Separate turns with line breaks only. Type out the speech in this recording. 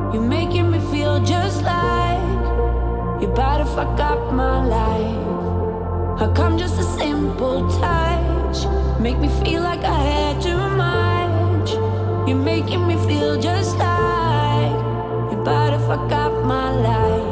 You're making me feel just like you're about to fuck up my life. How come just a simple touch make me feel like I had too much? You're making me feel just like you're about to fuck up my life.